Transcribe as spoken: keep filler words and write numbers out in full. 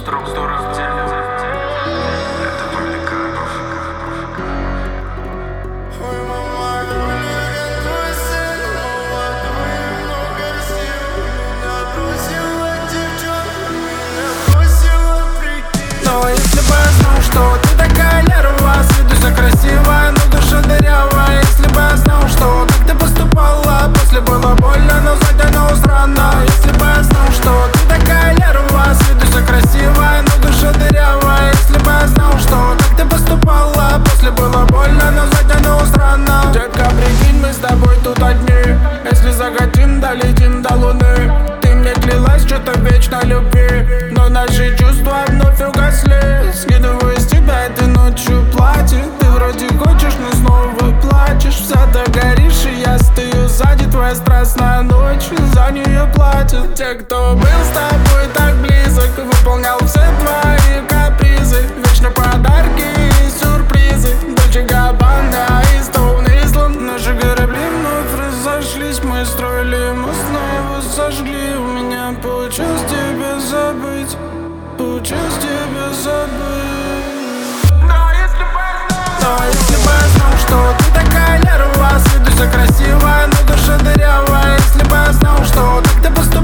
Структура в теле. Это Поликарпов. Ой, мама, люблю твой сын, молодой, много сил. Меня бросила девчонка, меня бросила, прикинь. Но если бы я знал, что ты такая нервная, с виду вся красивая, но душа дырявая. Если бы я знал, что так ты поступала, после было больно, но затянуло странно. Если бы я знал, что ты такая нервная, с виду вся красивая, но душа дырявая. Если бы я знал, что так ты поступала, после было больно, но затянуло странно. Детка, прикинь, мы с тобой тут одни. Если захотим, долетим до луны. Ты мне клялась что-то вечно любви, но наши чувства вновь угасли. Скидываю с тебя этой ночью платье. Ты вроде хочешь, но снова плачешь. Вся ты горишь, и я стою сзади. Твоя страстная ночь, за нее платят те, кто был с тобой так близок, выполнял все твои капризы. Вечно подарки и сюрпризы. Дольче Габбана и Стоун Исланд. Наши корабли вновь разошлись. Мы строили мост, но его сожгли. У меня получилось тебя забыть, получилось тебя забыть. Но если бы Но если бы я знал, что ты такая нервная, с виду вся красивая, но душа дырявая. Если бы я знал, что так ты поступаешь,